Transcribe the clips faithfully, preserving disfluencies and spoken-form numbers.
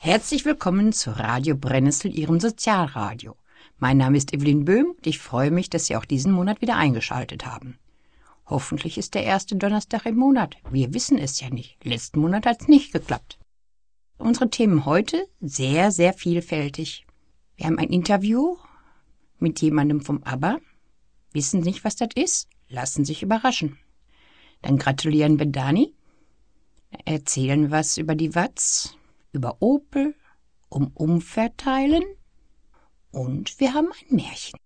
Herzlich willkommen zu Radio Brennnessel, Ihrem Sozialradio. Mein Name ist Evelyn Böhm und ich freue mich, dass Sie auch diesen Monat wieder eingeschaltet haben. Hoffentlich ist der erste Donnerstag im Monat. Wir wissen es ja nicht. Letzten Monat hat es nicht geklappt. Unsere Themen heute sehr, sehr vielfältig. Wir haben ein Interview mit jemandem vom ABBA. Wissen nicht, was das ist? Lassen sich überraschen. Dann gratulieren wir Dani. Erzählen was über die Watz, über Opel, um Umverteilen und wir haben ein Märchen.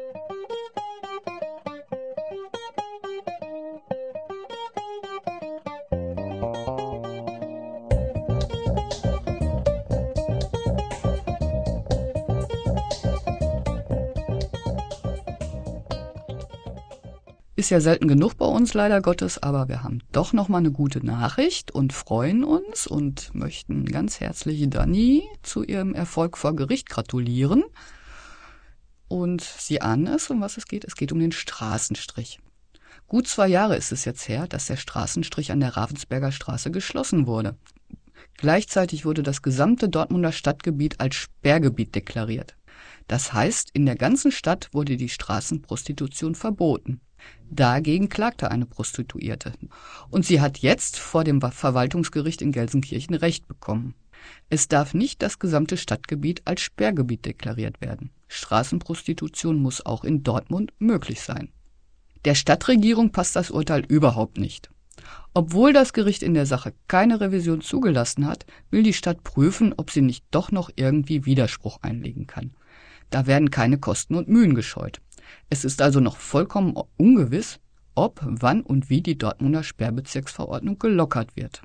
Ist ja selten genug bei uns, leider Gottes, aber wir haben doch nochmal eine gute Nachricht und freuen uns und möchten ganz herzlich Dani zu ihrem Erfolg vor Gericht gratulieren. Und sie ahnen es, um was es geht. Es geht um den Straßenstrich. Gut zwei Jahre ist es jetzt her, dass der Straßenstrich an der Ravensberger Straße geschlossen wurde. Gleichzeitig wurde das gesamte Dortmunder Stadtgebiet als Sperrgebiet deklariert. Das heißt, in der ganzen Stadt wurde die Straßenprostitution verboten. Dagegen klagte eine Prostituierte. Und sie hat jetzt vor dem Verwaltungsgericht in Gelsenkirchen Recht bekommen. Es darf nicht das gesamte Stadtgebiet als Sperrgebiet deklariert werden. Straßenprostitution muss auch in Dortmund möglich sein. Der Stadtregierung passt das Urteil überhaupt nicht. Obwohl das Gericht in der Sache keine Revision zugelassen hat, will die Stadt prüfen, ob sie nicht doch noch irgendwie Widerspruch einlegen kann. Da werden keine Kosten und Mühen gescheut. Es ist also noch vollkommen ungewiss, ob, wann und wie die Dortmunder Sperrbezirksverordnung gelockert wird.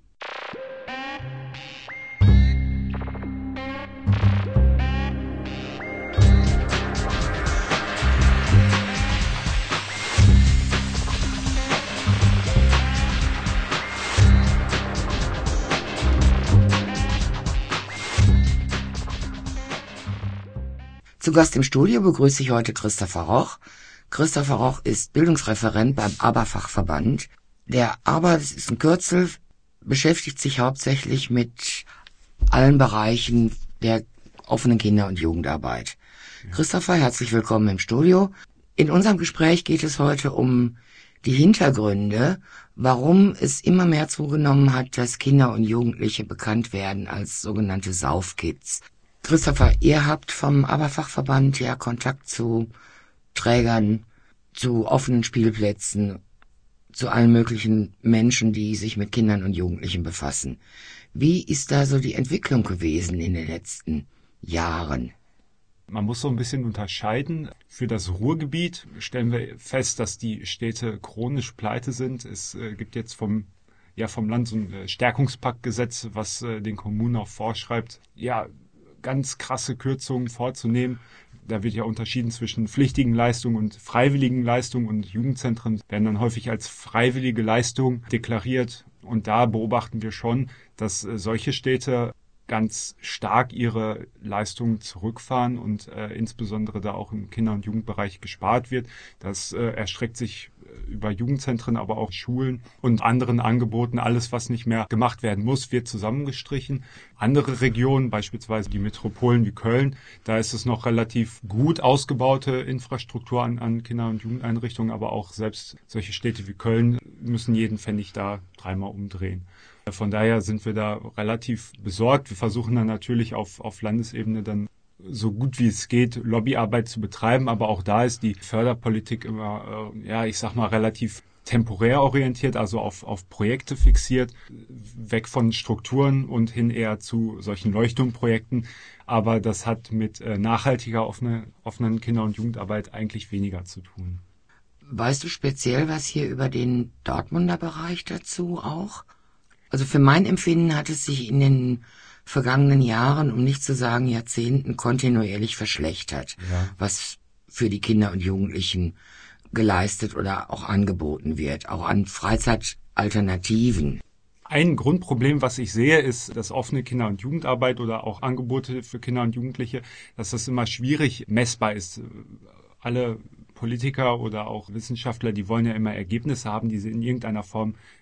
Zu Gast im Studio begrüße ich heute Christopher Roch. Christopher Roch ist Bildungsreferent beim ABBA-Fachverband. Der ABBA, das ist ein Kürzel, beschäftigt sich hauptsächlich mit allen Bereichen der offenen Kinder- und Jugendarbeit. Ja. Christopher, herzlich willkommen im Studio. In unserem Gespräch geht es heute um die Hintergründe, warum es immer mehr zugenommen hat, dass Kinder und Jugendliche bekannt werden als sogenannte Saufkids. Christopher, ihr habt vom ABBA-Fachverband ja Kontakt zu Trägern, zu offenen Spielplätzen, zu allen möglichen Menschen, die sich mit Kindern und Jugendlichen befassen. Wie ist da so die Entwicklung gewesen in den letzten Jahren? Man muss so ein bisschen unterscheiden. Für das Ruhrgebiet stellen wir fest, dass die Städte chronisch pleite sind. Es äh, gibt jetzt vom ja vom Land so ein Stärkungspaktgesetz, was äh, den Kommunen auch vorschreibt, ja, ganz krasse Kürzungen vorzunehmen. Da wird ja unterschieden zwischen pflichtigen Leistungen und freiwilligen Leistungen und Jugendzentren werden dann häufig als freiwillige Leistung deklariert. Und da beobachten wir schon, dass äh, solche Städte ganz stark ihre Leistungen zurückfahren und äh, insbesondere da auch im Kinder- und Jugendbereich gespart wird. Das äh, erstreckt sich über Jugendzentren, aber auch Schulen und anderen Angeboten. Alles, was nicht mehr gemacht werden muss, wird zusammengestrichen. Andere Regionen, beispielsweise die Metropolen wie Köln, da ist es noch relativ gut ausgebaute Infrastruktur an, an Kinder- und Jugendeinrichtungen, aber auch selbst solche Städte wie Köln müssen jeden Pfennig da dreimal umdrehen. Von daher sind wir da relativ besorgt. Wir versuchen dann natürlich auf, auf Landesebene dann so gut wie es geht, Lobbyarbeit zu betreiben, aber auch da ist die Förderpolitik immer, äh, ja, ich sag mal, relativ temporär orientiert, also auf, auf Projekte fixiert, weg von Strukturen und hin eher zu solchen Leuchtturmprojekten. Aber das hat mit äh, nachhaltiger offene, offenen Kinder- und Jugendarbeit eigentlich weniger zu tun. Weißt du speziell was hier über den Dortmunder Bereich dazu auch? Also für mein Empfinden hat es sich in den vergangenen Jahren, um nicht zu sagen Jahrzehnten, kontinuierlich verschlechtert, ja, was für die Kinder und Jugendlichen geleistet oder auch angeboten wird, auch an Freizeitalternativen. Ein Grundproblem, was ich sehe, ist, dass offene Kinder- und Jugendarbeit oder auch Angebote für Kinder und Jugendliche, dass das immer schwierig messbar ist. Alle Politiker oder auch Wissenschaftler, die wollen ja immer Ergebnisse haben, die sie in irgendeiner Form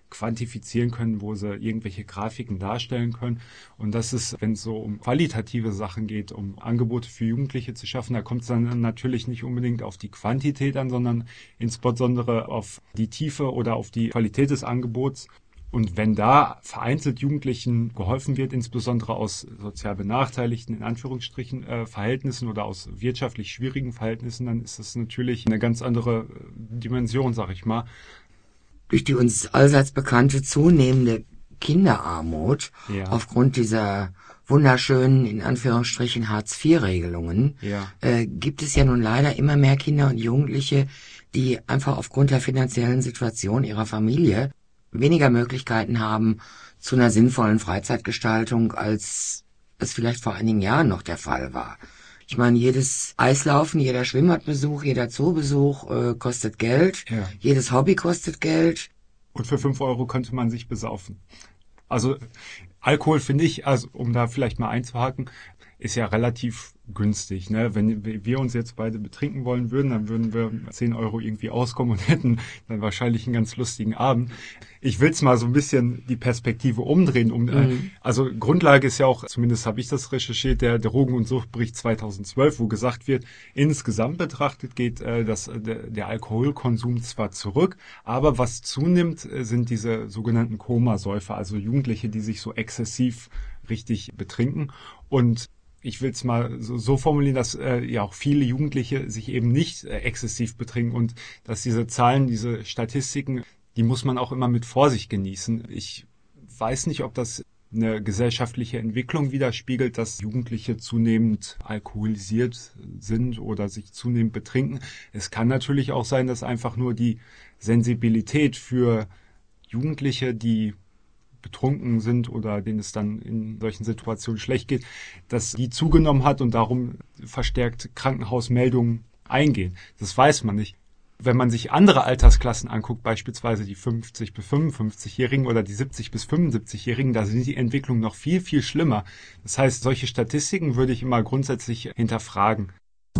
quantifizieren können, wo sie irgendwelche Grafiken darstellen können. Und das ist, wenn es so um qualitative Sachen geht, um Angebote für Jugendliche zu schaffen, da kommt es dann natürlich nicht unbedingt auf die Quantität an, sondern insbesondere auf die Tiefe oder auf die Qualität des Angebots. Und wenn da vereinzelt Jugendlichen geholfen wird, insbesondere aus sozial benachteiligten, in Anführungsstrichen, äh, Verhältnissen oder aus wirtschaftlich schwierigen Verhältnissen, dann ist das natürlich eine ganz andere Dimension, sag ich mal. Durch die uns allseits bekannte zunehmende Kinderarmut, Ja. aufgrund dieser wunderschönen, in Anführungsstrichen, Hartz vier Regelungen, Ja. äh, gibt es ja nun leider immer mehr Kinder und Jugendliche, die einfach aufgrund der finanziellen Situation ihrer Familie weniger Möglichkeiten haben zu einer sinnvollen Freizeitgestaltung, als es vielleicht vor einigen Jahren noch der Fall war. Ich meine, jedes Eislaufen, jeder Schwimmbadbesuch, jeder Zoobesuch äh, kostet Geld, Ja. jedes Hobby kostet Geld. Und für fünf Euro könnte man sich besaufen. Also Alkohol finde ich, also um da vielleicht mal einzuhaken, ist ja relativ günstig. Ne? Wenn wir uns jetzt beide betrinken wollen würden, dann würden wir zehn Euro irgendwie auskommen und hätten dann wahrscheinlich einen ganz lustigen Abend. Ich will es mal so ein bisschen die Perspektive umdrehen. Um, mhm. Also Grundlage ist ja auch, zumindest habe ich das recherchiert, der Drogen- und Suchtbericht zweitausendzwölf, wo gesagt wird, insgesamt betrachtet geht äh, das, der, der Alkoholkonsum zwar zurück, aber was zunimmt, äh, sind diese sogenannten Komasäufer, also Jugendliche, die sich so exzessiv richtig betrinken. Und ich will es mal so, so formulieren, dass äh, ja auch viele Jugendliche sich eben nicht äh, exzessiv betrinken und dass diese Zahlen, diese Statistiken, die muss man auch immer mit Vorsicht genießen. Ich weiß nicht, ob das eine gesellschaftliche Entwicklung widerspiegelt, dass Jugendliche zunehmend alkoholisiert sind oder sich zunehmend betrinken. Es kann natürlich auch sein, dass einfach nur die Sensibilität für Jugendliche, die betrunken sind oder denen es dann in solchen Situationen schlecht geht, dass die zugenommen hat und darum verstärkt Krankenhausmeldungen eingehen. Das weiß man nicht. Wenn man sich andere Altersklassen anguckt, beispielsweise die fünfzig bis fünfundfünfzigjährigen oder die siebzig bis fünfundsiebzigjährigen, da sind die Entwicklungen noch viel, viel schlimmer. Das heißt, solche Statistiken würde ich immer grundsätzlich hinterfragen.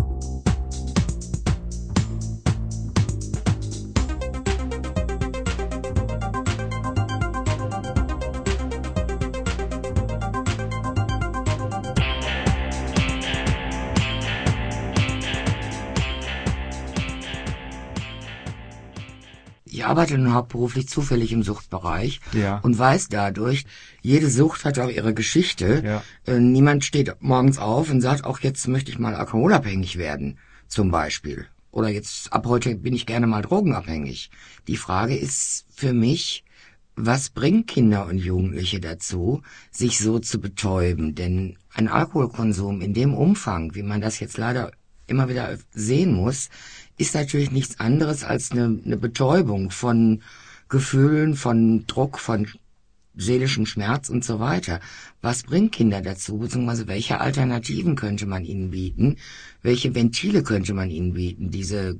Ich arbeite nun hauptberuflich zufällig im Suchtbereich Ja. und weiß dadurch, jede Sucht hat auch ihre Geschichte. Ja. Äh, niemand steht morgens auf und sagt, auch jetzt möchte ich mal alkoholabhängig werden, zum Beispiel. Oder jetzt, ab heute bin ich gerne mal drogenabhängig. Die Frage ist für mich, was bringt Kinder und Jugendliche dazu, sich so zu betäuben? Denn ein Alkoholkonsum in dem Umfang, wie man das jetzt leider immer wieder sehen muss, ist natürlich nichts anderes als eine, eine Betäubung von Gefühlen, von Druck, von seelischem Schmerz und so weiter. Was bringt Kinder dazu, beziehungsweise welche Alternativen könnte man ihnen bieten? Welche Ventile könnte man ihnen bieten, diese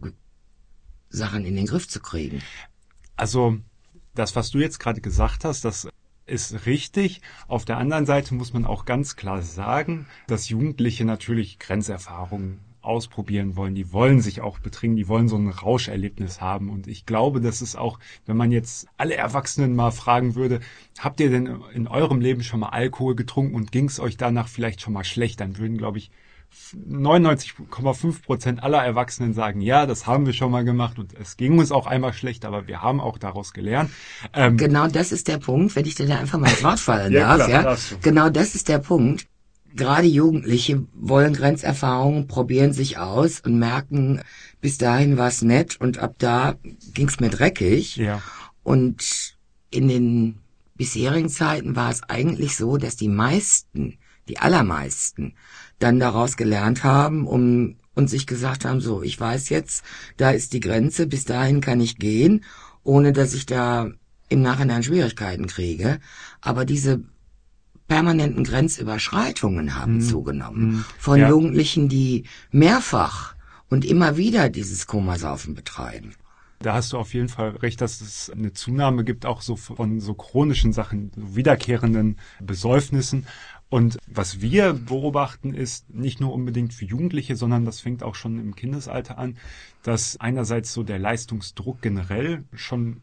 Sachen in den Griff zu kriegen? Also das, was du jetzt gerade gesagt hast, das ist richtig. Auf der anderen Seite muss man auch ganz klar sagen, dass Jugendliche natürlich Grenzerfahrungen ausprobieren wollen. Die wollen sich auch betrinken, die wollen so ein Rauscherlebnis haben. Und ich glaube, das ist auch, wenn man jetzt alle Erwachsenen mal fragen würde, habt ihr denn in eurem Leben schon mal Alkohol getrunken und ging es euch danach vielleicht schon mal schlecht? Dann würden, glaube ich, neunundneunzig Komma fünf Prozent aller Erwachsenen sagen, ja, das haben wir schon mal gemacht und es ging uns auch einmal schlecht, aber wir haben auch daraus gelernt. Ähm, genau das ist der Punkt, wenn ich dir da einfach mal ins Wort fallen ja, darf. Klar, ja, genau das ist der Punkt. Gerade Jugendliche wollen Grenzerfahrungen, probieren sich aus und merken, bis dahin war es nett und ab da ging's mir dreckig. Ja. Und in den bisherigen Zeiten war es eigentlich so, dass die meisten, die allermeisten, dann daraus gelernt haben um, und sich gesagt haben, so, ich weiß jetzt, da ist die Grenze, bis dahin kann ich gehen, ohne dass ich da im Nachhinein Schwierigkeiten kriege. Aber diese permanenten Grenzüberschreitungen haben mm. zugenommen. Von ja. Jugendlichen, die mehrfach und immer wieder dieses Komasaufen betreiben. Da hast du auf jeden Fall recht, dass es eine Zunahme gibt, auch so von so chronischen Sachen, so wiederkehrenden Besäufnissen. Und was wir beobachten, ist nicht nur unbedingt für Jugendliche, sondern das fängt auch schon im Kindesalter an, dass einerseits so der Leistungsdruck generell schon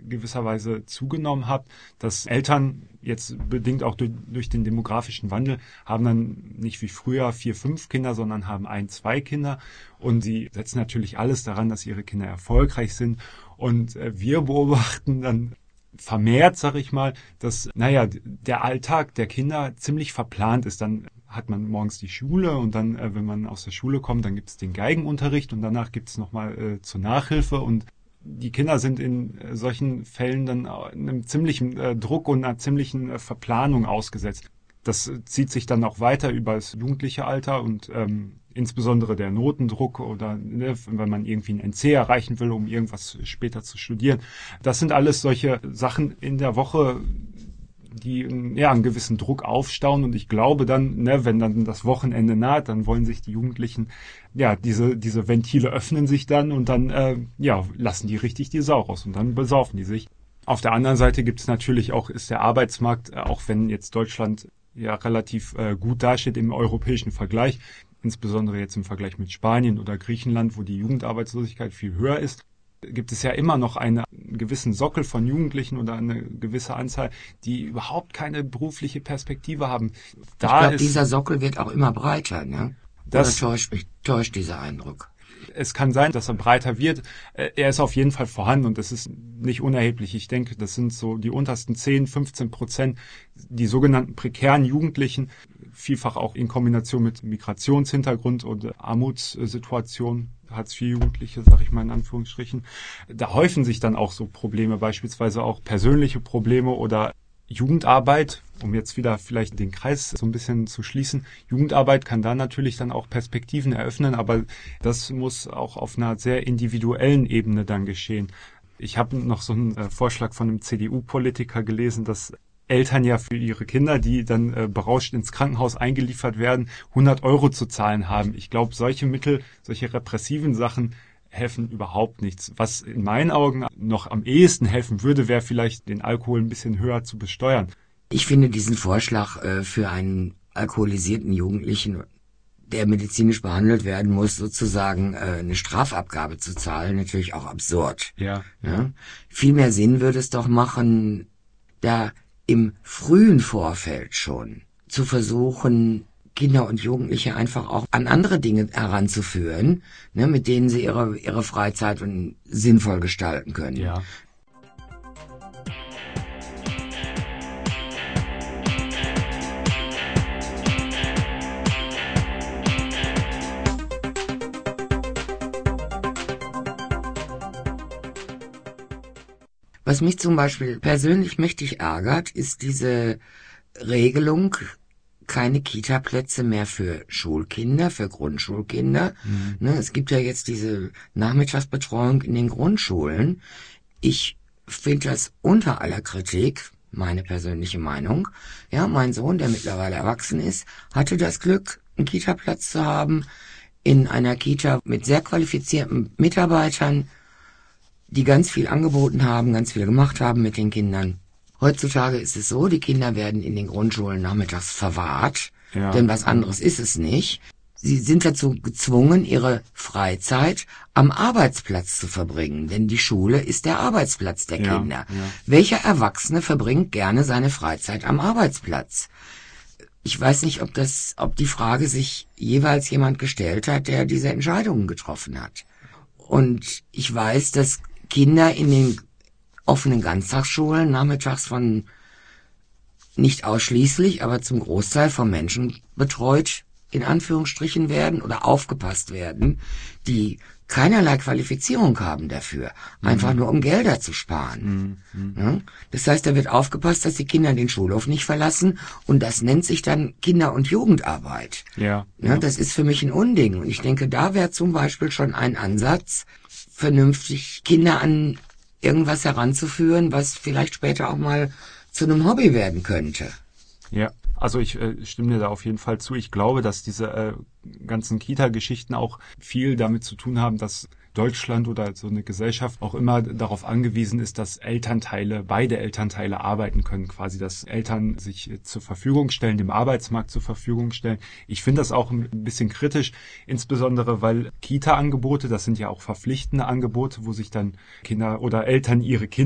gewisserweise zugenommen hat, dass Eltern jetzt bedingt auch durch, durch den demografischen Wandel haben dann nicht wie früher vier, fünf Kinder, sondern haben ein, zwei Kinder und sie setzen natürlich alles daran, dass ihre Kinder erfolgreich sind und äh, wir beobachten dann vermehrt, sag ich mal, dass, naja, der Alltag der Kinder ziemlich verplant ist. Dann hat man morgens die Schule und dann, äh, wenn man aus der Schule kommt, dann gibt es den Geigenunterricht und danach gibt es nochmal äh, zur Nachhilfe und die Kinder sind in äh, solchen Fällen dann einem ziemlichen äh, Druck und einer ziemlichen äh, Verplanung ausgesetzt. Das äh, zieht sich dann auch weiter über das jugendliche Alter und ähm, insbesondere der Notendruck oder ne, wenn man irgendwie ein N C erreichen will, um irgendwas später zu studieren. Das sind alles solche Sachen in der Woche, die ja einen gewissen Druck aufstauen und ich glaube dann, ne, wenn dann das Wochenende naht, dann wollen sich die Jugendlichen, ja, diese diese Ventile öffnen sich dann und dann äh, ja lassen die richtig die Sau raus und dann besaufen die sich. Auf der anderen Seite gibt es natürlich auch, ist der Arbeitsmarkt, auch wenn jetzt Deutschland ja relativ äh, gut dasteht im europäischen Vergleich, insbesondere jetzt im Vergleich mit Spanien oder Griechenland, wo die Jugendarbeitslosigkeit viel höher ist, gibt es ja immer noch einen gewissen Sockel von Jugendlichen oder eine gewisse Anzahl, die überhaupt keine berufliche Perspektive haben. Da ich glaube, ist, dieser Sockel wird auch immer breiter, ne? Das Oder täuscht mich, täuscht dieser Eindruck? Es kann sein, dass er breiter wird. Er ist auf jeden Fall vorhanden und das ist nicht unerheblich. Ich denke, das sind so die untersten zehn, fünfzehn Prozent, die sogenannten prekären Jugendlichen, vielfach auch in Kombination mit Migrationshintergrund und Armutssituation, Hartz vier Jugendliche, sage ich mal in Anführungsstrichen. Da häufen sich dann auch so Probleme, beispielsweise auch persönliche Probleme oder Jugendarbeit, um jetzt wieder vielleicht den Kreis so ein bisschen zu schließen. Jugendarbeit kann da natürlich dann auch Perspektiven eröffnen, aber das muss auch auf einer sehr individuellen Ebene dann geschehen. Ich habe noch so einen äh, Vorschlag von einem C D U-Politiker gelesen, dass Eltern ja für ihre Kinder, die dann äh, berauscht ins Krankenhaus eingeliefert werden, hundert Euro zu zahlen haben. Ich glaube, solche Mittel, solche repressiven Sachen helfen überhaupt nichts. Was in meinen Augen noch am ehesten helfen würde, wäre vielleicht den Alkohol ein bisschen höher zu besteuern. Ich finde diesen Vorschlag äh, für einen alkoholisierten Jugendlichen, der medizinisch behandelt werden muss, sozusagen äh, eine Strafabgabe zu zahlen, natürlich auch absurd. Ja. Ja? Viel mehr Sinn würde es doch machen, da im frühen Vorfeld schon zu versuchen, Kinder und Jugendliche einfach auch an andere Dinge heranzuführen, ne, mit denen sie ihre ihre Freizeit und sinnvoll gestalten können. Ja. Was mich zum Beispiel persönlich mächtig ärgert, ist diese Regelung, keine Kita-Plätze mehr für Schulkinder, für Grundschulkinder. Mhm. Ne, es gibt ja jetzt diese Nachmittagsbetreuung in den Grundschulen. Ich finde das unter aller Kritik, meine persönliche Meinung. Ja, mein Sohn, der mittlerweile erwachsen ist, hatte das Glück, einen Kita-Platz zu haben in einer Kita mit sehr qualifizierten Mitarbeitern, die ganz viel angeboten haben, ganz viel gemacht haben mit den Kindern. Heutzutage ist es so, die Kinder werden in den Grundschulen nachmittags verwahrt, ja. Denn was anderes ist es nicht. Sie sind dazu gezwungen, ihre Freizeit am Arbeitsplatz zu verbringen, denn die Schule ist der Arbeitsplatz der ja, Kinder. Ja. Welcher Erwachsene verbringt gerne seine Freizeit am Arbeitsplatz? Ich weiß nicht, ob das, ob die Frage sich jeweils jemand gestellt hat, der diese Entscheidungen getroffen hat. Und ich weiß, dass Kinder in den offenen Ganztagsschulen nachmittags von, nicht ausschließlich, aber zum Großteil von Menschen betreut, in Anführungsstrichen werden oder aufgepasst werden, die keinerlei Qualifizierung haben dafür, mhm. einfach nur um Gelder zu sparen. Mhm. Ja? Das heißt, da wird aufgepasst, dass die Kinder den Schulhof nicht verlassen und das nennt sich dann Kinder- und Jugendarbeit. Ja, ja, ja. Das ist für mich ein Unding und ich denke, da wäre zum Beispiel schon ein Ansatz, vernünftig Kinder an irgendwas heranzuführen, was vielleicht später auch mal zu einem Hobby werden könnte. Ja, also ich äh, stimme dir da auf jeden Fall zu. Ich glaube, dass diese äh, ganzen Kita-Geschichten auch viel damit zu tun haben, dass Deutschland oder so eine Gesellschaft auch immer darauf angewiesen ist, dass Elternteile, beide Elternteile arbeiten können, quasi, dass Eltern sich zur Verfügung stellen, dem Arbeitsmarkt zur Verfügung stellen. Ich finde das auch ein bisschen kritisch, insbesondere weil Kita-Angebote, das sind ja auch verpflichtende Angebote, wo sich dann Kinder oder Eltern ihre Kinder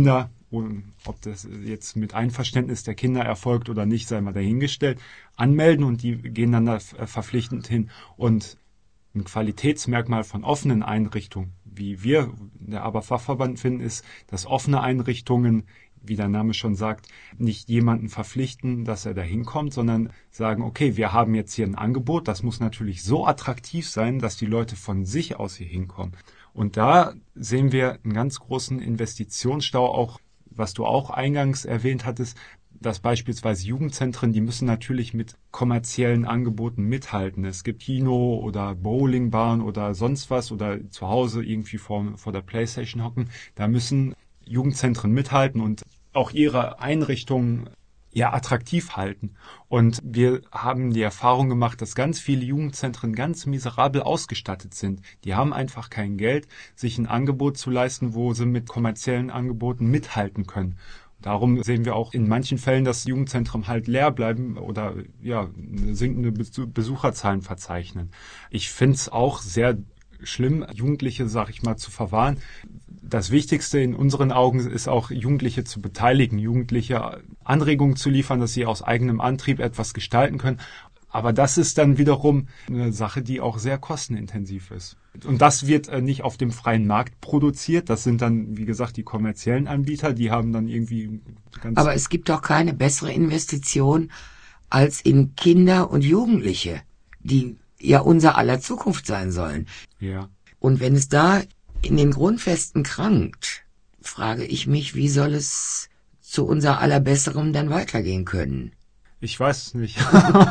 ob das jetzt mit Einverständnis der Kinder erfolgt oder nicht, sei mal dahingestellt, anmelden und die gehen dann da verpflichtend hin. Und ein Qualitätsmerkmal von offenen Einrichtungen, wie wir, der Aber-Fachverband, finden, ist, dass offene Einrichtungen, wie der Name schon sagt, nicht jemanden verpflichten, dass er da hinkommt, sondern sagen, okay, wir haben jetzt hier ein Angebot, das muss natürlich so attraktiv sein, dass die Leute von sich aus hier hinkommen. Und da sehen wir einen ganz großen Investitionsstau, auch was du auch eingangs erwähnt hattest, dass beispielsweise Jugendzentren, die müssen natürlich mit kommerziellen Angeboten mithalten. Es gibt Kino oder Bowlingbahn oder sonst was oder zu Hause irgendwie vor, vor der Playstation hocken. Da müssen Jugendzentren mithalten und auch ihre Einrichtungen ja attraktiv halten. Und wir haben die Erfahrung gemacht, dass ganz viele Jugendzentren ganz miserabel ausgestattet sind. Die haben einfach kein Geld, sich ein Angebot zu leisten, wo sie mit kommerziellen Angeboten mithalten können. Darum sehen wir auch in manchen Fällen, dass Jugendzentren halt leer bleiben oder ja sinkende Besucherzahlen verzeichnen. Ich finde es auch sehr schlimm, Jugendliche, sag ich mal, zu verwahren. Das Wichtigste in unseren Augen ist auch, Jugendliche zu beteiligen, Jugendliche Anregungen zu liefern, dass sie aus eigenem Antrieb etwas gestalten können. Aber das ist dann wiederum eine Sache, die auch sehr kostenintensiv ist. Und das wird nicht auf dem freien Markt produziert. Das sind dann, wie gesagt, die kommerziellen Anbieter, die haben dann irgendwie ganz... Aber es gibt doch keine bessere Investition als in Kinder und Jugendliche, die ja unser aller Zukunft sein sollen. Ja. Und wenn es da in den Grundfesten krankt, frage ich mich, wie soll es zu unser aller Besserem dann weitergehen können? Ich weiß es nicht.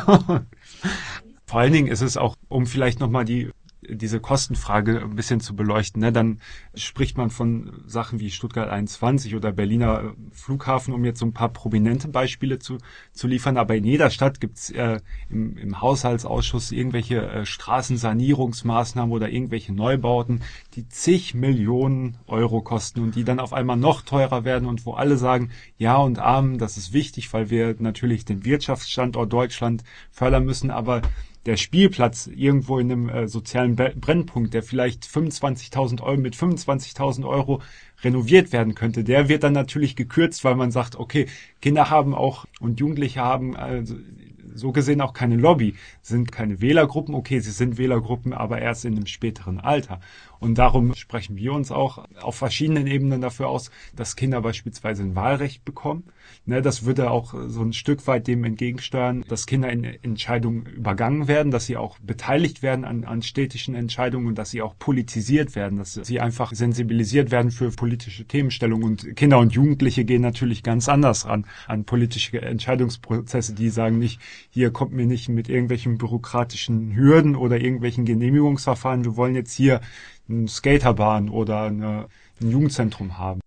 Vor allen Dingen ist es auch, um vielleicht nochmal die diese Kostenfrage ein bisschen zu beleuchten, ne? Dann spricht man von Sachen wie Stuttgart einundzwanzig oder Berliner Flughafen, um jetzt so ein paar prominente Beispiele zu zu liefern. Aber in jeder Stadt gibt's äh, im, im Haushaltsausschuss irgendwelche äh, Straßensanierungsmaßnahmen oder irgendwelche Neubauten, die zig Millionen Euro kosten und die dann auf einmal noch teurer werden und wo alle sagen, ja und Amen, das ist wichtig, weil wir natürlich den Wirtschaftsstandort Deutschland fördern müssen, aber der Spielplatz irgendwo in einem äh, sozialen Brennpunkt, der vielleicht fünfundzwanzigtausend Euro mit fünfundzwanzigtausend Euro renoviert werden könnte, der wird dann natürlich gekürzt, weil man sagt, okay, Kinder haben auch und Jugendliche haben also so gesehen auch keine Lobby, sind keine Wählergruppen, okay, sie sind Wählergruppen, aber erst in einem späteren Alter. Und darum sprechen wir uns auch auf verschiedenen Ebenen dafür aus, dass Kinder beispielsweise ein Wahlrecht bekommen. Ne, das würde auch so ein Stück weit dem entgegensteuern, dass Kinder in Entscheidungen übergangen werden, dass sie auch beteiligt werden an, an städtischen Entscheidungen und dass sie auch politisiert werden, dass sie einfach sensibilisiert werden für politische Themenstellungen. Und Kinder und Jugendliche gehen natürlich ganz anders ran an politische Entscheidungsprozesse. Die sagen nicht, hier kommt mir nicht mit irgendwelchen bürokratischen Hürden oder irgendwelchen Genehmigungsverfahren, wir wollen jetzt hier eine Skaterbahn oder eine, ein Jugendzentrum haben.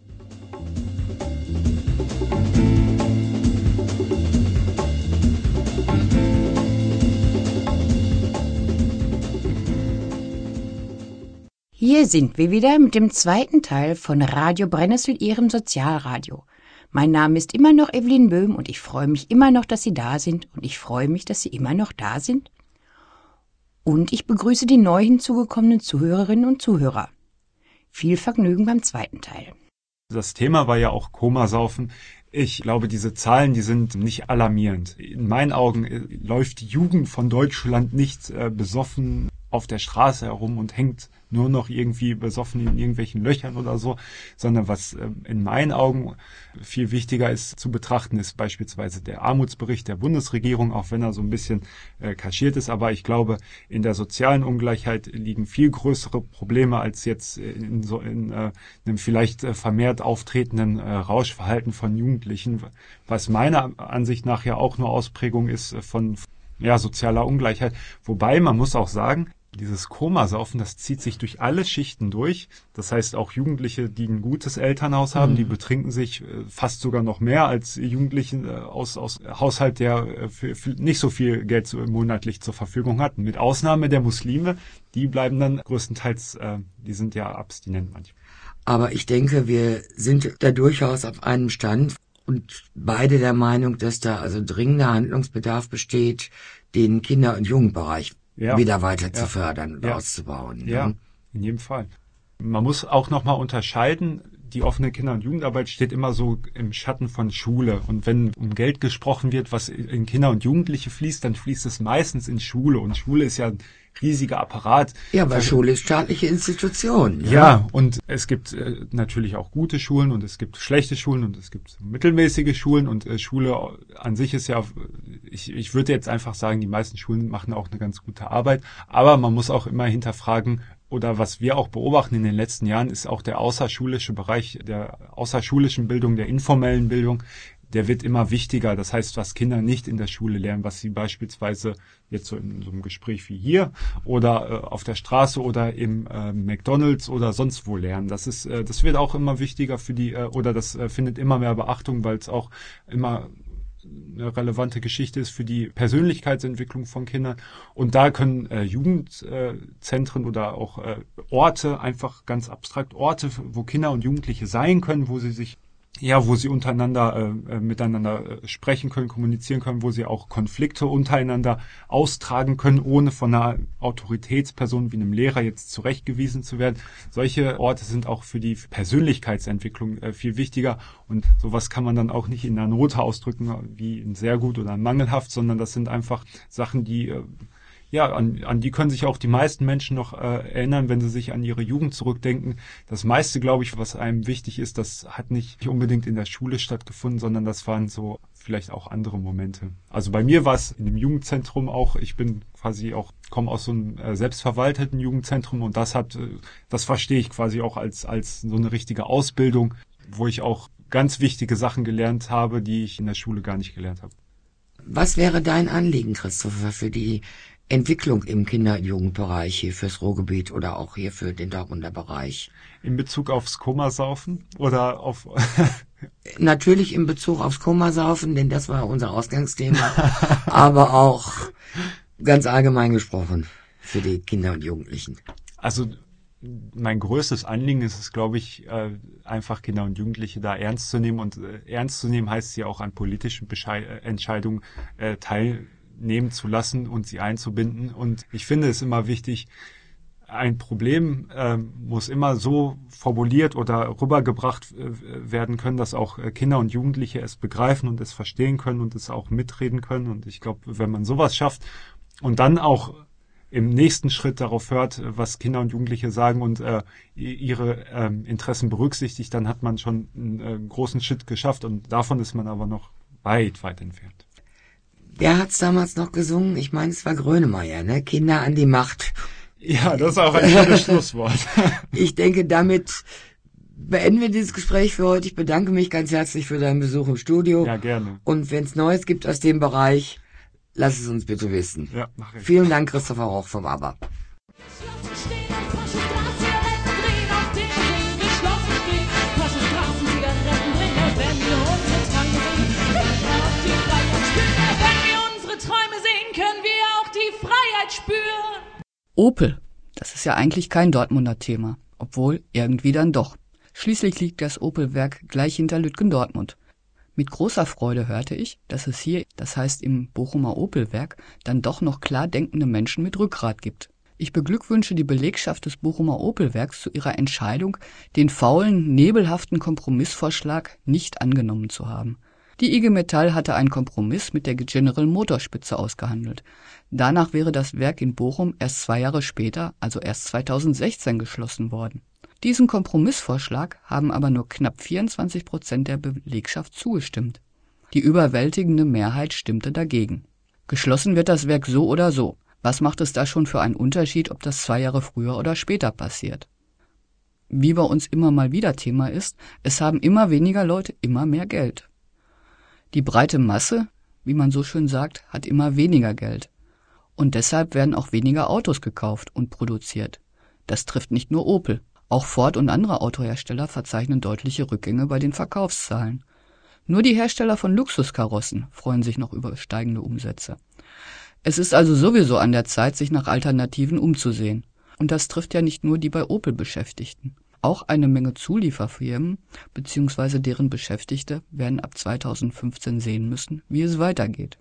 Hier sind wir wieder mit dem zweiten Teil von Radio Brennnessel, Ihrem Sozialradio. Mein Name ist immer noch Evelyn Böhm und ich freue mich immer noch, dass Sie da sind und ich freue mich, dass Sie immer noch da sind. Und ich begrüße die neu hinzugekommenen Zuhörerinnen und Zuhörer. Viel Vergnügen beim zweiten Teil. Das Thema war ja auch Komasaufen. Ich glaube, diese Zahlen, die sind nicht alarmierend. In meinen Augen läuft die Jugend von Deutschland nicht äh, besoffen auf der Straße herum und hängt nur noch irgendwie besoffen in irgendwelchen Löchern oder so, sondern was äh, in meinen Augen viel wichtiger ist zu betrachten, ist beispielsweise der Armutsbericht der Bundesregierung, auch wenn er so ein bisschen äh, kaschiert ist. Aber ich glaube, in der sozialen Ungleichheit liegen viel größere Probleme als jetzt in so in äh, einem vielleicht äh, vermehrt auftretenden äh, Rauschverhalten von Jugendlichen, was meiner Ansicht nach ja auch nur Ausprägung ist äh, von ja, sozialer Ungleichheit. Wobei, man muss auch sagen, dieses Komasaufen, das zieht sich durch alle Schichten durch. Das heißt, auch Jugendliche, die ein gutes Elternhaus haben, mhm. die betrinken sich äh, fast sogar noch mehr als Jugendliche äh, aus, aus Haushalt, der äh, für, für nicht so viel Geld so, monatlich zur Verfügung hat. Mit Ausnahme der Muslime, die bleiben dann größtenteils, äh, die sind ja abstinent manchmal. Aber ich denke, wir sind da durchaus auf einem Stand und beide der Meinung, dass da also dringender Handlungsbedarf besteht, den Kinder- und Jugendbereich ja. wieder weiter ja. zu fördern und ja. auszubauen. Ja, ne? In jedem Fall. Man muss auch nochmal unterscheiden, die offene Kinder- und Jugendarbeit steht immer so im Schatten von Schule. Und wenn um Geld gesprochen wird, was in Kinder und Jugendliche fließt, dann fließt es meistens in Schule. Und Schule ist ja ein riesiger Apparat. Ja, weil Schule ist staatliche Institution. Ja, ja, und es gibt äh, natürlich auch gute Schulen und es gibt schlechte Schulen und es gibt mittelmäßige Schulen. Und äh, Schule an sich ist ja, ich, ich würde jetzt einfach sagen, die meisten Schulen machen auch eine ganz gute Arbeit. Aber man muss auch immer hinterfragen, oder was wir auch beobachten in den letzten Jahren, ist auch der außerschulische Bereich der außerschulischen Bildung, der informellen Bildung, der wird immer wichtiger. Das heißt, was Kinder nicht in der Schule lernen, was sie beispielsweise jetzt so in so einem Gespräch wie hier oder äh, auf der Straße oder im äh, McDonald's oder sonst wo lernen. Das ist, äh, das wird auch immer wichtiger für die, äh, oder das äh, findet immer mehr Beachtung, weil es auch immer eine relevante Geschichte ist für die Persönlichkeitsentwicklung von Kindern. Und da können äh, Jugendzentren äh, oder auch äh, Orte, einfach ganz abstrakt Orte, wo Kinder und Jugendliche sein können, wo sie sich ja, wo sie untereinander äh, miteinander äh, sprechen können, kommunizieren können, wo sie auch Konflikte untereinander austragen können, ohne von einer Autoritätsperson wie einem Lehrer jetzt zurechtgewiesen zu werden. Solche Orte sind auch für die Persönlichkeitsentwicklung äh, viel wichtiger und sowas kann man dann auch nicht in einer Note ausdrücken, wie ein sehr gut oder ein mangelhaft, sondern das sind einfach Sachen, die äh, Ja, an, an die können sich auch die meisten Menschen noch äh, erinnern, wenn sie sich an ihre Jugend zurückdenken. Das meiste, glaube ich, was einem wichtig ist, das hat nicht unbedingt in der Schule stattgefunden, sondern das waren so vielleicht auch andere Momente. Also bei mir war es in dem Jugendzentrum auch, ich bin quasi auch, komme aus so einem äh, selbstverwalteten Jugendzentrum und das hat, äh, das verstehe ich quasi auch als, als so eine richtige Ausbildung, wo ich auch ganz wichtige Sachen gelernt habe, die ich in der Schule gar nicht gelernt habe. Was wäre dein Anliegen, Christopher, für die Entwicklung im Kinder- und Jugendbereich hier fürs Ruhrgebiet oder auch hier für den Dortmunder Bereich? In Bezug aufs Komasaufen oder auf... Natürlich in Bezug aufs Komasaufen, denn das war unser Ausgangsthema, aber auch ganz allgemein gesprochen für die Kinder und Jugendlichen. Also mein größtes Anliegen ist es, glaube ich, äh, einfach Kinder und Jugendliche da ernst zu nehmen. Und äh, ernst zu nehmen heißt ja auch an politischen Beschei- äh, Entscheidungen äh, teilnehmen zu lassen und sie einzubinden. Und ich finde es immer wichtig, ein Problem äh, muss immer so formuliert oder rübergebracht äh, werden können, dass auch äh, Kinder und Jugendliche es begreifen und es verstehen können und es auch mitreden können. Und ich glaube, wenn man sowas schafft und dann auch im nächsten Schritt darauf hört, was Kinder und Jugendliche sagen und äh, ihre äh, Interessen berücksichtigt, dann hat man schon einen äh, großen Schritt geschafft und davon ist man aber noch weit, weit entfernt. Wer hat's damals noch gesungen? Ich meine, es war Grönemeyer, ne? Kinder an die Macht. Ja, das ist auch ein schönes Schlusswort. Ich denke, damit beenden wir dieses Gespräch für heute. Ich bedanke mich ganz herzlich für deinen Besuch im Studio. Ja, gerne. Und wenn es Neues gibt aus dem Bereich, lass es uns bitte wissen. Ja, mach ich. Vielen Dank, Christopher Roch vom ABBA. Opel, das ist ja eigentlich kein Dortmunder Thema, obwohl irgendwie dann doch. Schließlich liegt das Opel-Werk gleich hinter Lütgendortmund. Mit großer Freude hörte ich, dass es hier, das heißt im Bochumer Opel-Werk, dann doch noch klar denkende Menschen mit Rückgrat gibt. Ich beglückwünsche die Belegschaft des Bochumer Opel-Werks zu ihrer Entscheidung, den faulen, nebelhaften Kompromissvorschlag nicht angenommen zu haben. Die I G Metall hatte einen Kompromiss mit der General Motors Spitze ausgehandelt. Danach wäre das Werk in Bochum erst zwei Jahre später, also erst zweitausendsechzehn, geschlossen worden. Diesem Kompromissvorschlag haben aber nur knapp vierundzwanzig Prozent der Belegschaft zugestimmt. Die überwältigende Mehrheit stimmte dagegen. Geschlossen wird das Werk so oder so. Was macht es da schon für einen Unterschied, ob das zwei Jahre früher oder später passiert? Wie bei uns immer mal wieder Thema ist, es haben immer weniger Leute immer mehr Geld. Die breite Masse, wie man so schön sagt, hat immer weniger Geld. Und deshalb werden auch weniger Autos gekauft und produziert. Das trifft nicht nur Opel. Auch Ford und andere Autohersteller verzeichnen deutliche Rückgänge bei den Verkaufszahlen. Nur die Hersteller von Luxuskarossen freuen sich noch über steigende Umsätze. Es ist also sowieso an der Zeit, sich nach Alternativen umzusehen. Und das trifft ja nicht nur die bei Opel Beschäftigten. Auch eine Menge Zulieferfirmen bzw. deren Beschäftigte werden ab zweitausendfünfzehn sehen müssen, wie es weitergeht.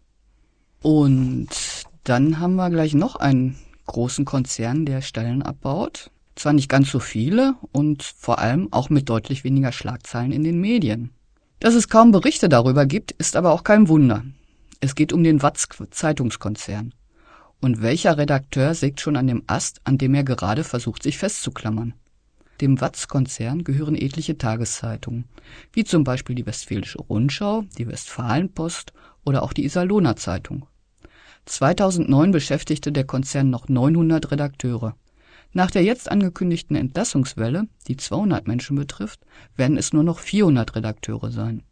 Und dann haben wir gleich noch einen großen Konzern, der Stellen abbaut. Zwar nicht ganz so viele und vor allem auch mit deutlich weniger Schlagzeilen in den Medien. Dass es kaum Berichte darüber gibt, ist aber auch kein Wunder. Es geht um den W A Z-Zeitungskonzern. Und welcher Redakteur sägt schon an dem Ast, an dem er gerade versucht, sich festzuklammern? Dem W A Z-Konzern gehören etliche Tageszeitungen, wie zum Beispiel die Westfälische Rundschau, die Westfalenpost oder auch die Iserlohner Zeitung. zweitausendneun beschäftigte der Konzern noch neunhundert Redakteure. Nach der jetzt angekündigten Entlassungswelle, die zweihundert Menschen betrifft, werden es nur noch vierhundert Redakteure sein.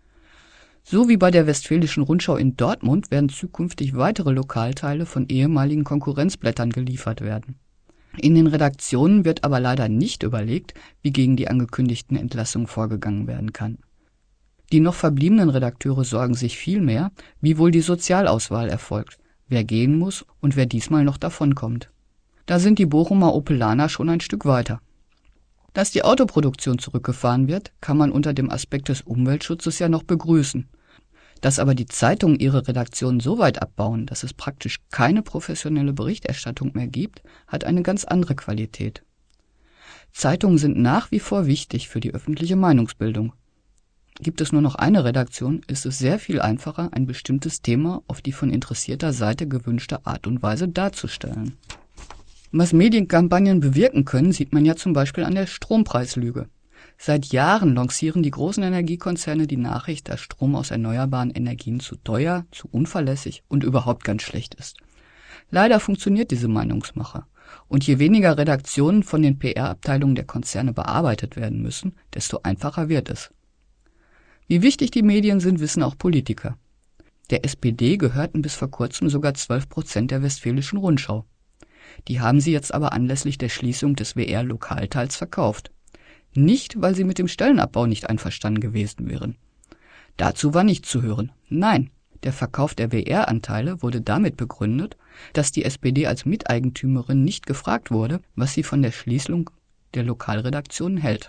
So wie bei der Westfälischen Rundschau in Dortmund werden zukünftig weitere Lokalteile von ehemaligen Konkurrenzblättern geliefert werden. In den Redaktionen wird aber leider nicht überlegt, wie gegen die angekündigten Entlassungen vorgegangen werden kann. Die noch verbliebenen Redakteure sorgen sich vielmehr, wie wohl die Sozialauswahl erfolgt, wer gehen muss und wer diesmal noch davonkommt. Da sind die Bochumer Opelaner schon ein Stück weiter. Dass die Autoproduktion zurückgefahren wird, kann man unter dem Aspekt des Umweltschutzes ja noch begrüßen. Dass aber die Zeitungen ihre Redaktionen so weit abbauen, dass es praktisch keine professionelle Berichterstattung mehr gibt, hat eine ganz andere Qualität. Zeitungen sind nach wie vor wichtig für die öffentliche Meinungsbildung. Gibt es nur noch eine Redaktion, ist es sehr viel einfacher, ein bestimmtes Thema auf die von interessierter Seite gewünschte Art und Weise darzustellen. Was Medienkampagnen bewirken können, sieht man ja zum Beispiel an der Strompreislüge. Seit Jahren lancieren die großen Energiekonzerne die Nachricht, dass Strom aus erneuerbaren Energien zu teuer, zu unverlässlich und überhaupt ganz schlecht ist. Leider funktioniert diese Meinungsmache. Und je weniger Redaktionen von den P R-Abteilungen der Konzerne bearbeitet werden müssen, desto einfacher wird es. Wie wichtig die Medien sind, wissen auch Politiker. Der S P D gehörten bis vor kurzem sogar zwölf Prozent der Westfälischen Rundschau. Die haben sie jetzt aber anlässlich der Schließung des W R-Lokalteils verkauft. Nicht, weil sie mit dem Stellenabbau nicht einverstanden gewesen wären. Dazu war nichts zu hören. Nein, der Verkauf der W R-Anteile wurde damit begründet, dass die S P D als Miteigentümerin nicht gefragt wurde, was sie von der Schließung der Lokalredaktionen hält.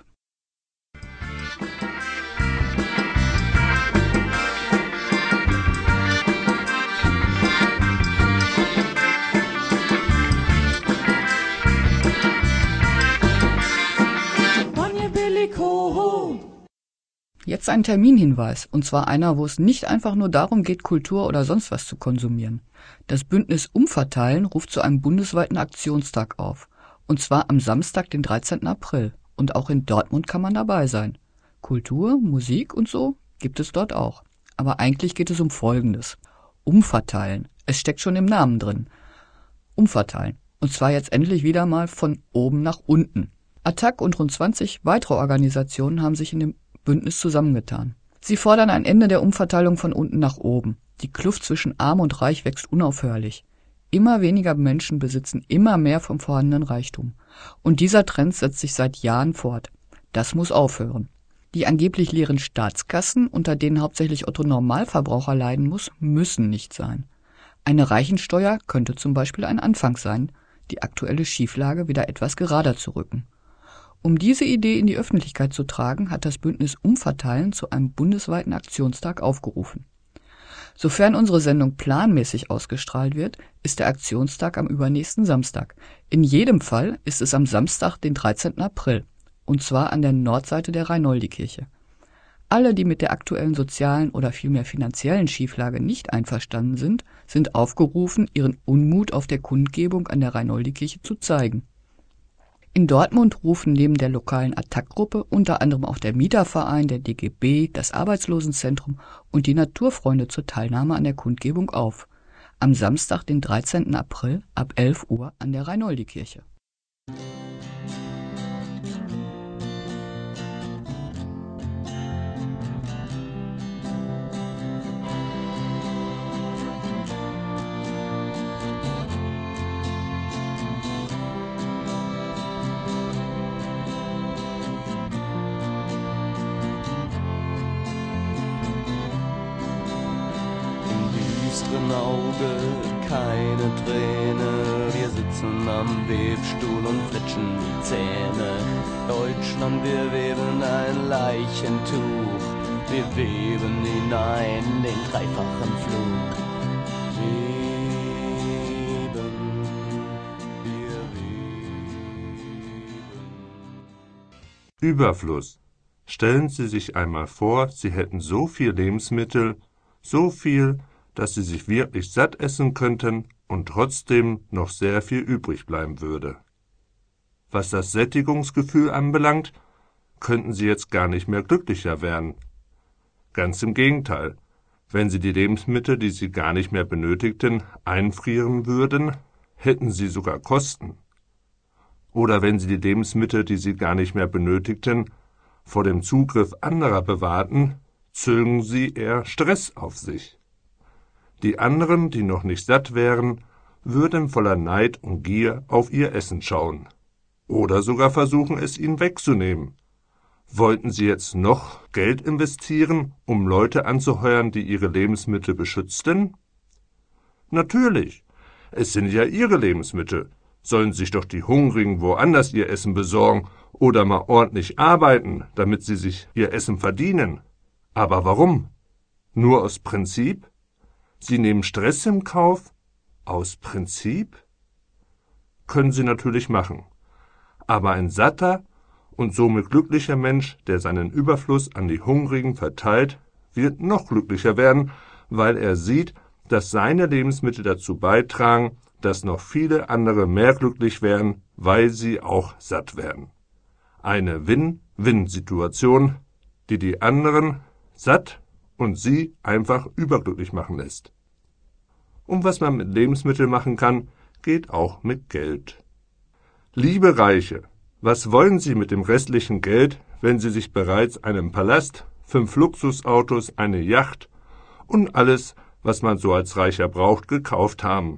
Jetzt ein Terminhinweis, und zwar einer, wo es nicht einfach nur darum geht, Kultur oder sonst was zu konsumieren. Das Bündnis Umverteilen ruft zu einem bundesweiten Aktionstag auf, und zwar am Samstag, den dreizehnten April. Und auch in Dortmund kann man dabei sein. Kultur, Musik und so gibt es dort auch. Aber eigentlich geht es um Folgendes. Umverteilen. Es steckt schon im Namen drin. Umverteilen. Und zwar jetzt endlich wieder mal von oben nach unten. Attac und rund zwanzig weitere Organisationen haben sich in dem Bündnis zusammengetan. Sie fordern ein Ende der Umverteilung von unten nach oben. Die Kluft zwischen Arm und Reich wächst unaufhörlich. Immer weniger Menschen besitzen immer mehr vom vorhandenen Reichtum. Und dieser Trend setzt sich seit Jahren fort. Das muss aufhören. Die angeblich leeren Staatskassen, unter denen hauptsächlich Otto Normalverbraucher leiden muss, müssen nicht sein. Eine Reichensteuer könnte zum Beispiel ein Anfang sein, die aktuelle Schieflage wieder etwas gerader zu rücken. Um diese Idee in die Öffentlichkeit zu tragen, hat das Bündnis Umverteilen zu einem bundesweiten Aktionstag aufgerufen. Sofern unsere Sendung planmäßig ausgestrahlt wird, ist der Aktionstag am übernächsten Samstag. In jedem Fall ist es am Samstag, den dreizehnten April, und zwar an der Nordseite der Reinoldi-Kirche. Alle, die mit der aktuellen sozialen oder vielmehr finanziellen Schieflage nicht einverstanden sind, sind aufgerufen, ihren Unmut auf der Kundgebung an der Reinoldi-Kirche zu zeigen. In Dortmund rufen neben der lokalen Attac-Gruppe unter anderem auch der Mieterverein, der D G B, das Arbeitslosenzentrum und die Naturfreunde zur Teilnahme an der Kundgebung auf. Am Samstag, den dreizehnten April ab elf Uhr an der Reinoldi-Kirche. Auge, keine Träne, wir sitzen am Webstuhl und flitschen die Zähne. Deutschland, wir weben ein Leichentuch, wir weben hinein den dreifachen Flug. Weben, wir weben. Überfluss. Stellen Sie sich einmal vor, Sie hätten so viel Lebensmittel, so viel, dass Sie sich wirklich satt essen könnten und trotzdem noch sehr viel übrig bleiben würde. Was das Sättigungsgefühl anbelangt, könnten Sie jetzt gar nicht mehr glücklicher werden. Ganz im Gegenteil. Wenn Sie die Lebensmittel, die Sie gar nicht mehr benötigten, einfrieren würden, hätten Sie sogar Kosten. Oder wenn Sie die Lebensmittel, die Sie gar nicht mehr benötigten, vor dem Zugriff anderer bewahrten, zögen Sie eher Stress auf sich. Die anderen, die noch nicht satt wären, würden voller Neid und Gier auf ihr Essen schauen. Oder sogar versuchen, es ihnen wegzunehmen. Wollten Sie jetzt noch Geld investieren, um Leute anzuheuern, die Ihre Lebensmittel beschützten? Natürlich, es sind ja Ihre Lebensmittel. Sollen sich doch die Hungrigen woanders ihr Essen besorgen oder mal ordentlich arbeiten, damit sie sich ihr Essen verdienen. Aber warum? Nur aus Prinzip? Sie nehmen Stress im Kauf? Aus Prinzip? Können Sie natürlich machen. Aber ein satter und somit glücklicher Mensch, der seinen Überfluss an die Hungrigen verteilt, wird noch glücklicher werden, weil er sieht, dass seine Lebensmittel dazu beitragen, dass noch viele andere mehr glücklich werden, weil sie auch satt werden. Eine Win-Win-Situation, die die anderen satt und sie einfach überglücklich machen lässt. Und was man mit Lebensmitteln machen kann, geht auch mit Geld. Liebe Reiche, was wollen Sie mit dem restlichen Geld, wenn Sie sich bereits einen Palast, fünf Luxusautos, eine Yacht und alles, was man so als Reicher braucht, gekauft haben?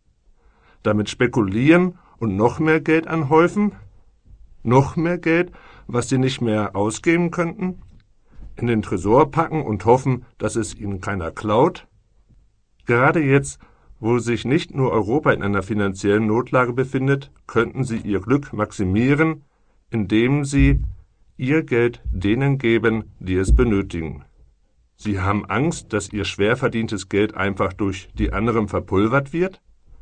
Damit spekulieren und noch mehr Geld anhäufen? Noch mehr Geld, was Sie nicht mehr ausgeben könnten? In den Tresor packen und hoffen, dass es Ihnen keiner klaut? Gerade jetzt, wo sich nicht nur Europa in einer finanziellen Notlage befindet, könnten Sie Ihr Glück maximieren, indem Sie Ihr Geld denen geben, die es benötigen. Sie haben Angst, dass Ihr schwer verdientes Geld einfach durch die anderen verpulvert wird?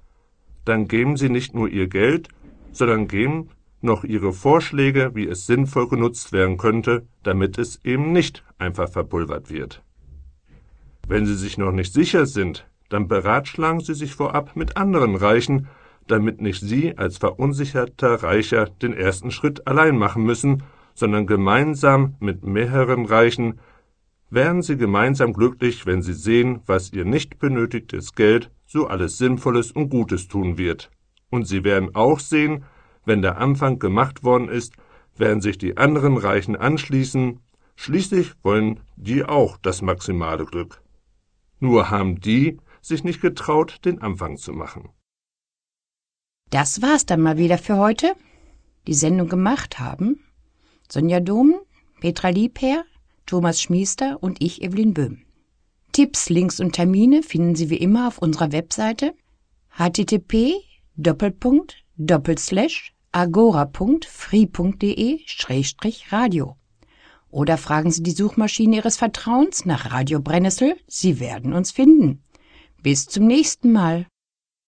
Dann geben Sie nicht nur Ihr Geld, sondern geben noch Ihre Vorschläge, wie es sinnvoll genutzt werden könnte, damit es eben nicht einfach verpulvert wird. Wenn Sie sich noch nicht sicher sind, dann beratschlagen Sie sich vorab mit anderen Reichen, damit nicht Sie als verunsicherter Reicher den ersten Schritt allein machen müssen, sondern gemeinsam mit mehreren Reichen. Werden Sie gemeinsam glücklich, wenn Sie sehen, was Ihr nicht benötigtes Geld so alles Sinnvolles und Gutes tun wird. Und Sie werden auch sehen, wenn der Anfang gemacht worden ist, werden sich die anderen Reichen anschließen. Schließlich wollen die auch das maximale Glück. Nur haben die sich nicht getraut, den Anfang zu machen. Das war's dann mal wieder für heute. Die Sendung gemacht haben Sonja Domen, Petra Liebherr, Thomas Schmiester und ich, Evelyn Böhm. Tipps, Links und Termine finden Sie wie immer auf unserer Webseite h t t p Doppelpunkt Doppelslash agora punkt free punkt de Schrägstrich Radio. Oder fragen Sie die Suchmaschine Ihres Vertrauens nach Radio Brennnessel. Sie werden uns finden. Bis zum nächsten Mal.